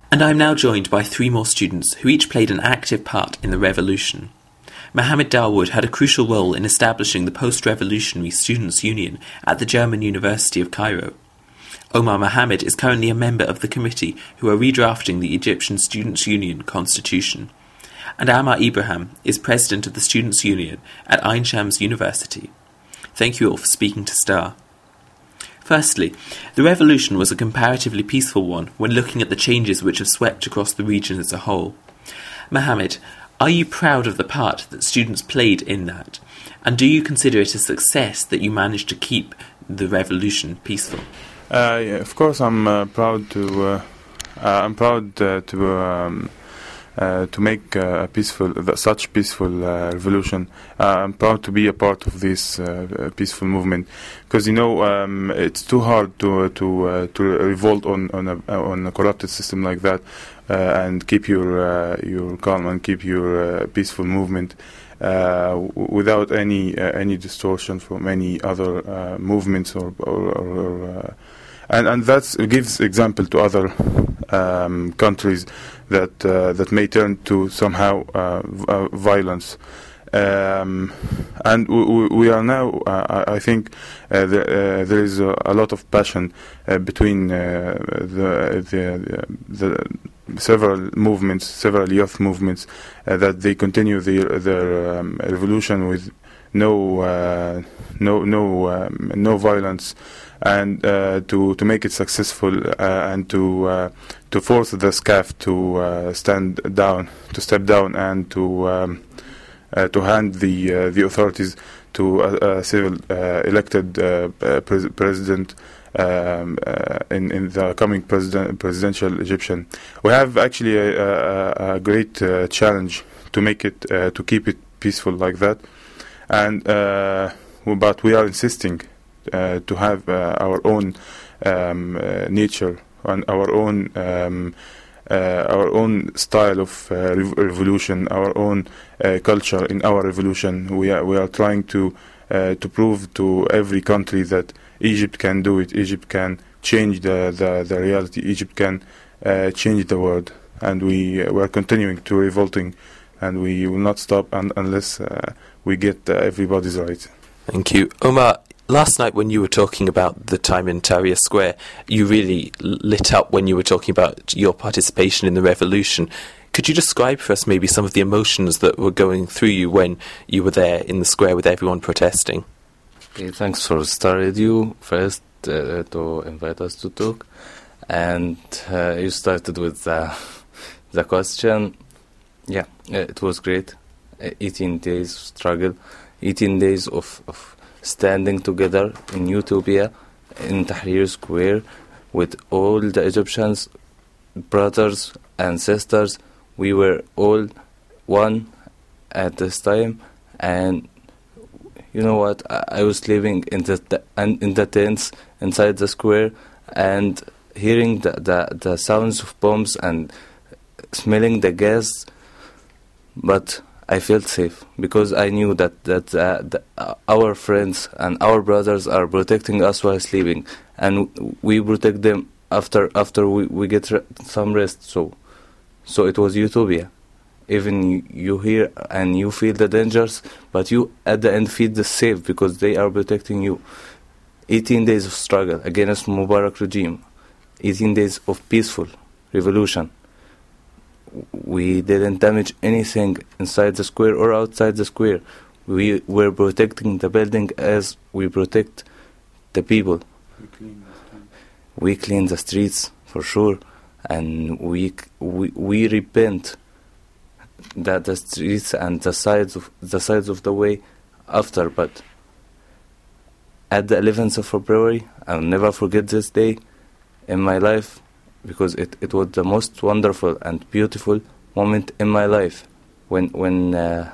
And I am now joined by three more students who each played an active part in the revolution. Mohammed Dawood had a crucial role in establishing the post-revolutionary Students' Union at the German University of Cairo. Omar Mohammed is currently a member of the committee who are redrafting the Egyptian Students' Union constitution. And Ammar Ibrahim is president of the Students' Union at Ain Shams University. Thank you all for speaking to Star. Firstly, the revolution was a comparatively peaceful one when looking at the changes which have swept across the region as a whole. Mohammed, are you proud of the part that students played in that? And do you consider it a success that you managed to keep the revolution peaceful? Yeah, of course, I'm proud to make such peaceful revolution. I'm proud to be a part of this peaceful movement, because it's too hard to revolt on a corrupted system like that, and keep your calm and keep your peaceful movement without any distortion from any other movements and that gives example to other countries that may turn to somehow violence. And we are now, I think, there is a lot of passion between the several movements, several youth movements, that they continue their revolution with no violence, and to make it successful, and to force the SCAF to step down, and to hand the authorities to a civil elected president in the coming presidential Egyptian. We have actually a great challenge to make it to keep it peaceful like that, and but we are insisting to have our own nature and our own style of revolution, our own culture in our revolution. We are trying to prove to every country that Egypt can do it. Egypt can change the reality. Egypt can change the world, and we are continuing to revolting, and we will not stop unless we get everybody's right. Thank you, Omar. Last night when you were talking about the time in Tahrir Square, you really lit up when you were talking about your participation in the revolution. Could you describe for us maybe some of the emotions that were going through you when you were there in the square with everyone protesting? Okay, thanks for Star Radio first to invite us to talk. And you started with the question. Yeah, it was great. 18 days of struggle, 18 days of standing together in Utopia, in Tahrir Square, with all the Egyptians, brothers and sisters. We were all one at this time, and you know what? I was living in the tents inside the square, and hearing the sounds of bombs and smelling the gas, but I felt safe because I knew that our friends and our brothers are protecting us while sleeping, and we protect them after we get some rest. So it was Utopia. Even you hear and you feel the dangers, but you at the end feel the safe because they are protecting you. 18 days of struggle against Mubarak regime, 18 days of peaceful revolution. We didn't damage anything inside the square or outside the square. We were protecting the building as we protect the people. We clean the streets for sure, and we repent that the streets and the sides of the way after. But at the 11th of February, I'll never forget this day in my life, because it was the most wonderful and beautiful moment in my life when I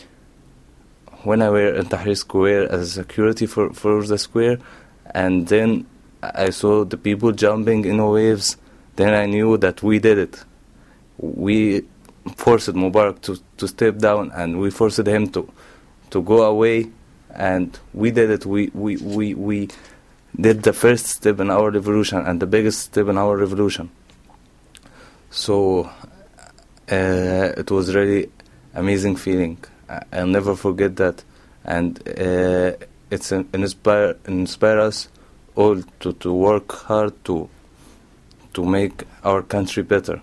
were in Tahrir Square as security for the square, and then I saw the people jumping in waves. Then I knew that we did it. We forced Mubarak to step down, and we forced him to go away, and we did it. We did the first step in our revolution and the biggest step in our revolution. So it was really amazing feeling. I'll never forget that, and it's inspire us all to work hard to make our country better.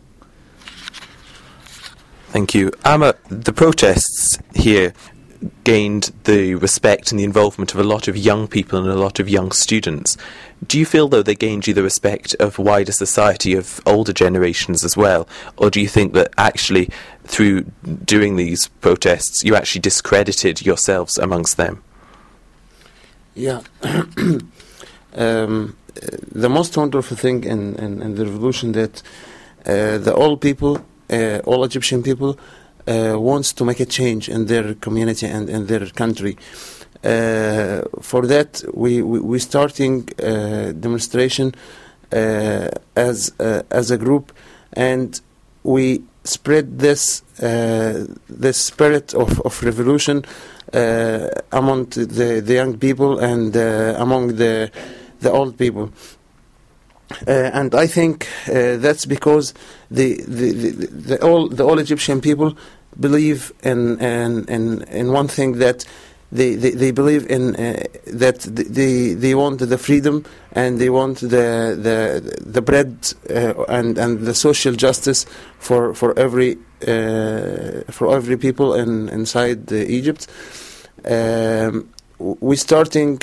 Thank you. Amma, the protests here gained the respect and the involvement of a lot of young people and a lot of young students. Do you feel, though, they gained you the respect of wider society, of older generations as well? Or do you think that actually, through doing these protests, you actually discredited yourselves amongst them? Yeah. The most wonderful thing in the revolution that the old people, all Egyptian people, wants to make a change in their community and in their country. For that, we starting demonstration as a group, and we spread this spirit of revolution among the young people and among the old people. And I think that's because the all Egyptian people believe in one thing, that they believe in that they want the freedom, and they want the bread and the social justice for every people inside Egypt. We starting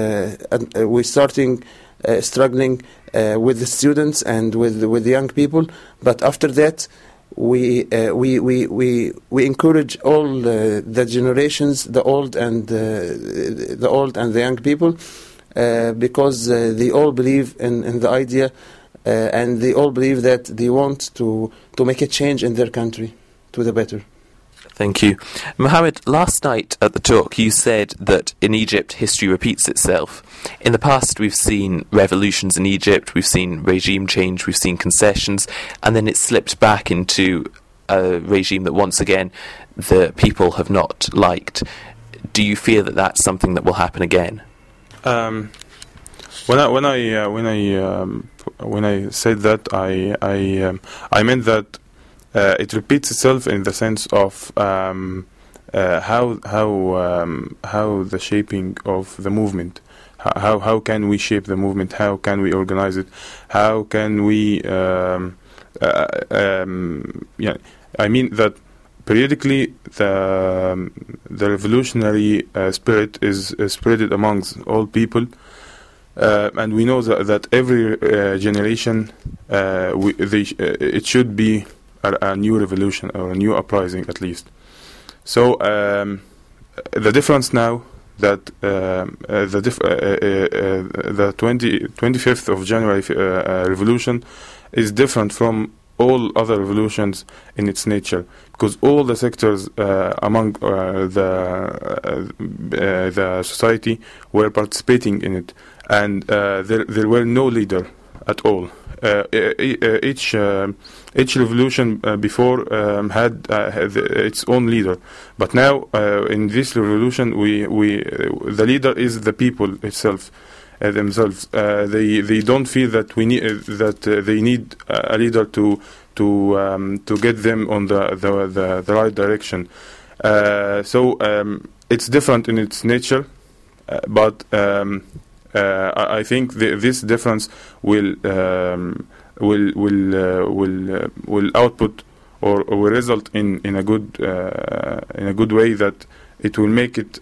struggling with the students and with the young people, but after that we encourage all the generations, the old and the young people, because they all believe in the idea, and they all believe that they want to make a change in their country to the better. Thank you. Mohammed, last night at the talk you said that in Egypt history repeats itself. In the past we've seen revolutions in Egypt, we've seen regime change, we've seen concessions, and then it slipped back into a regime that once again the people have not liked. Do you fear that that's something that will happen again? When I said that, I meant that it repeats itself in the sense of how the shaping of the movement. How can we shape the movement? How can we organize it? How can we? I mean that periodically the revolutionary spirit is spread amongst all people, and we know that every generation it should be a new revolution or a new uprising at least. So the difference now that the 25th of January revolution is different from all other revolutions in its nature, because all the sectors among the society were participating in it, and there were no leader at all. Each revolution before had its own leader, but now in this revolution, the leader is the people itself, themselves. They don't feel that they need a leader to get them on the right direction. So it's different in its nature, but I think this difference will output or will result in a good way, that it will make it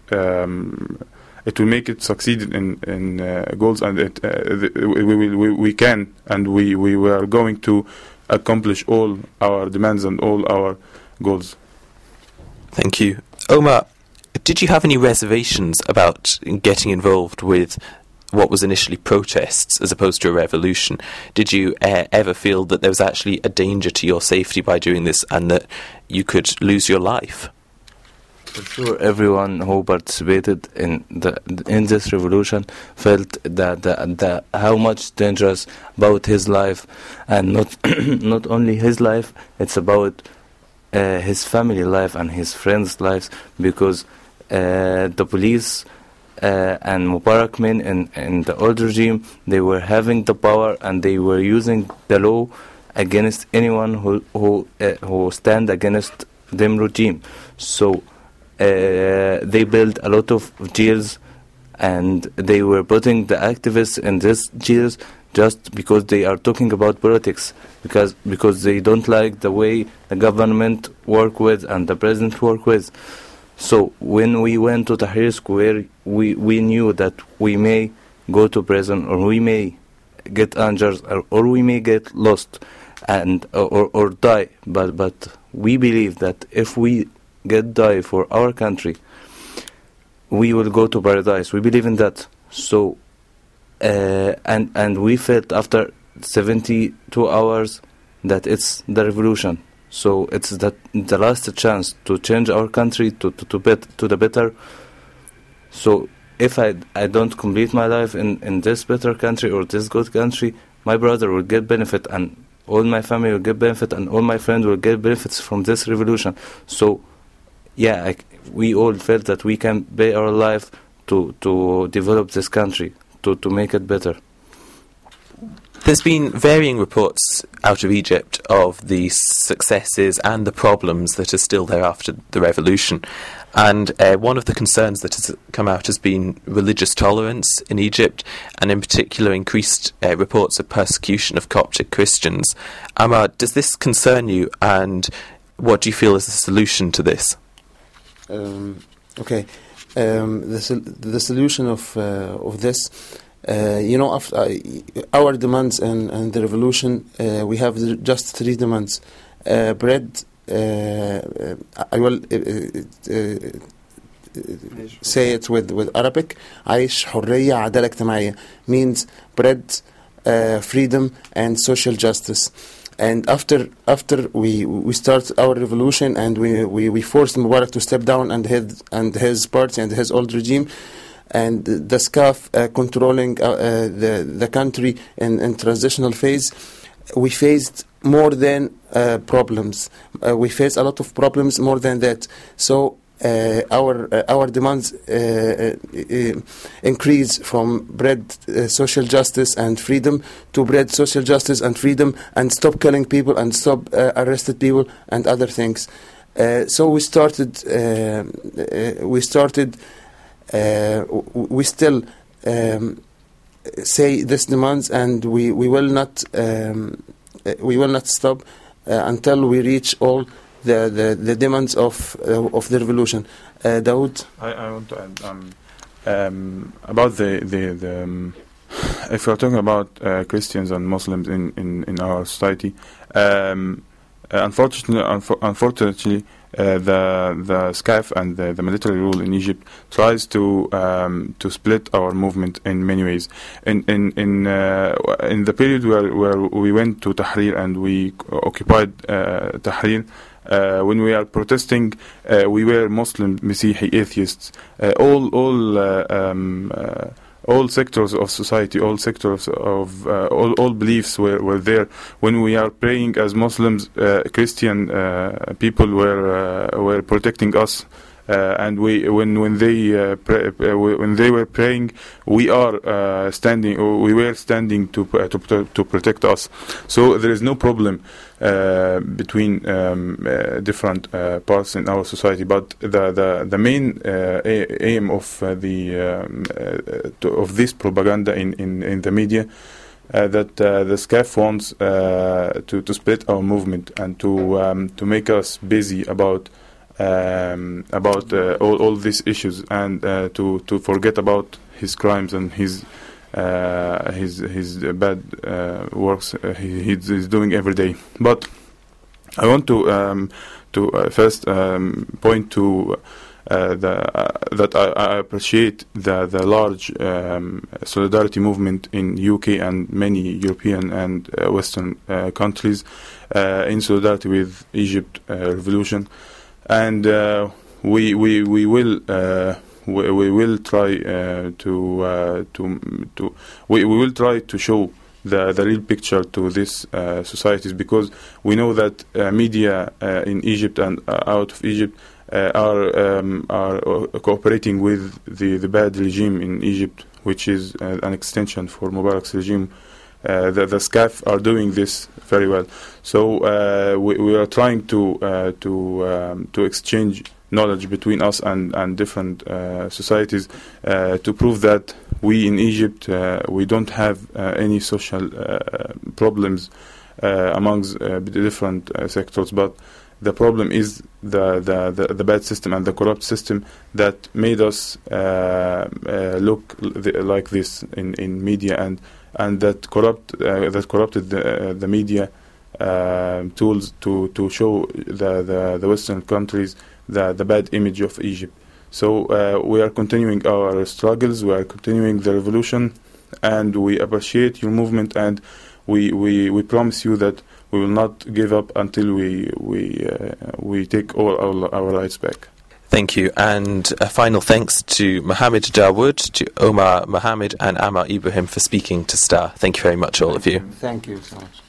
succeed in goals, and we can, and we are going to accomplish all our demands and all our goals. Thank you. Omar, did you have any reservations about getting involved with what was initially protests as opposed to a revolution? Did you ever feel that there was actually a danger to your safety by doing this, and that you could lose your life? For sure, everyone who participated in this revolution felt that how much dangerous about his life, and not only his life, it's about his family life and his friends' lives, because the police and Mubarak men in the old regime, they were having the power and they were using the law, against anyone who stand against them regime. So they built a lot of jails, and they were putting the activists in these jails just because they are talking about politics, because they don't like the way the government work with and the president work with. So when we went to Tahrir Square, we knew that we may go to prison, or we may get injured, or we may get lost and or die. But we believe that if we die for our country, we will go to paradise. We believe in that. So and we felt after 72 hours that it's the revolution. So it's the last chance to change our country to the better. So if I don't complete my life in this better country or this good country, my brother will get benefit, and all my family will get benefit, and all my friends will get benefits from this revolution. So yeah, we all felt that we can pay our life to develop this country, to make it better. There's been varying reports out of Egypt of the successes and the problems that are still there after the revolution. And one of the concerns that has come out has been religious tolerance in Egypt, and in particular increased reports of persecution of Coptic Christians. Amar, does this concern you, and what do you feel is the solution to this? Okay. The solution of this, after our demands and the revolution, we have just 3 demands. Bread, I will say it with Arabic. عيش, حرية, عدالة اجتماعية, means bread, freedom and social justice. And after we start our revolution, and we forced Mubarak to step down, and his party and his old regime, and the SCAF controlling the country in transitional phase, we faced more than problems. We faced a lot of problems more than that. So our demands increase from bread, social justice and freedom, to bread, social justice and freedom, and stop killing people and stop arrested people and other things. So we started. We still say these demands, and we will not stop until we reach all the demands of the revolution. Daoud? I want to add about the if we're talking about Christians and Muslims in our society, unfortunately the SCAF and the military rule in Egypt tries to split our movement in many ways. In the period where we went to Tahrir and we occupied Tahrir, when we are protesting, we were Muslim, Masihi, atheists, all sectors of society, all sectors of all beliefs were there. When we are praying as Muslims, Christian people were protecting us, and when they were praying, we were standing to protect us. So there is no problem between different parts in our society, but the main aim of this propaganda in the media, that the SCAF wants to split our movement and to make us busy about all these issues, and to forget about his crimes and his bad works he's doing every day. But I want to first point to that I appreciate the large solidarity movement in UK and many European and Western countries in solidarity with Egypt revolution, and we will try we will try to show the real picture to these societies, because we know that media in Egypt and out of Egypt are cooperating with the bad regime in Egypt, which is an extension for Mubarak's regime, the SCAF are doing this very well. So we are trying to exchange knowledge between us and different societies to prove that we in Egypt we don't have any social problems amongst the different sectors, but the problem is the bad system and the corrupt system that made us look like this in media, and that corrupted the media tools to show the Western countries the bad image of Egypt. So we are continuing our struggles, we are continuing the revolution, and we appreciate your movement, and we promise you that we will not give up until we take all our rights back. Thank you. And a final thanks to Mohammed Dawood, to Omar Mohammed and Ammar Ibrahim for speaking to Star. Thank you very much, all of you. Thank you so much.